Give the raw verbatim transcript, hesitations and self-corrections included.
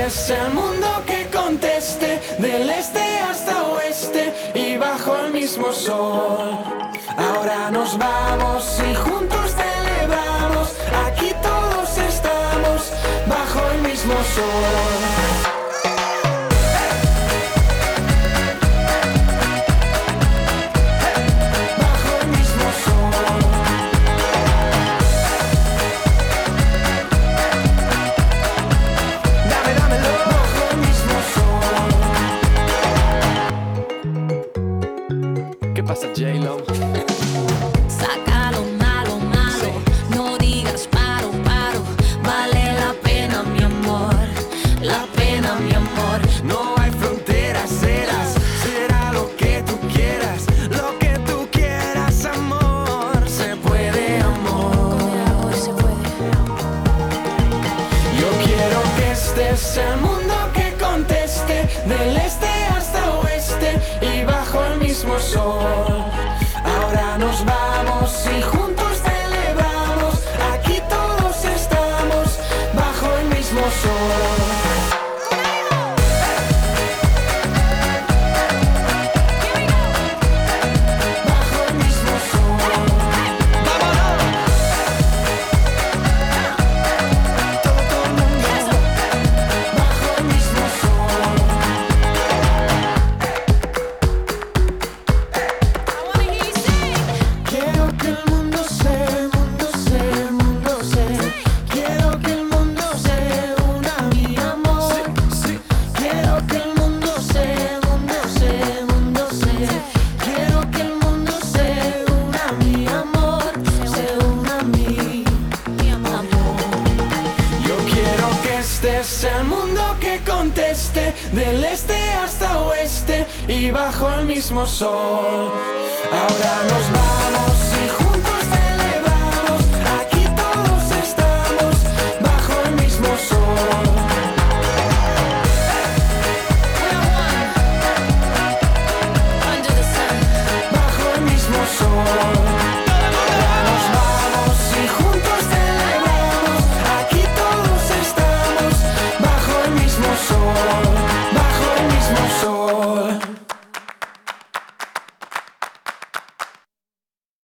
este es el mundo que conteste, del este hasta oeste y bajo el mismo sol. Ahora nos vamos y juntos celebramos, aquí todos estamos bajo el mismo sol. ¿Qué pasa, J-Lo? Saca lo malo, malo, no digas paro, paro. Vale la pena, mi amor, la pena, mi amor. No hay fronteras, serás, será lo que tú quieras, lo que tú quieras, amor. Se puede, amor. Se puede. Yo quiero que este es el mundo que conteste, del este hasta oeste y bajo el mismo sol. Ahora nos vamos y juntos celebramos, aquí todos estamos bajo el mismo sol. Este es el mundo que conteste, del este hasta oeste y bajo el mismo sol. Ahora nos vamos y juntos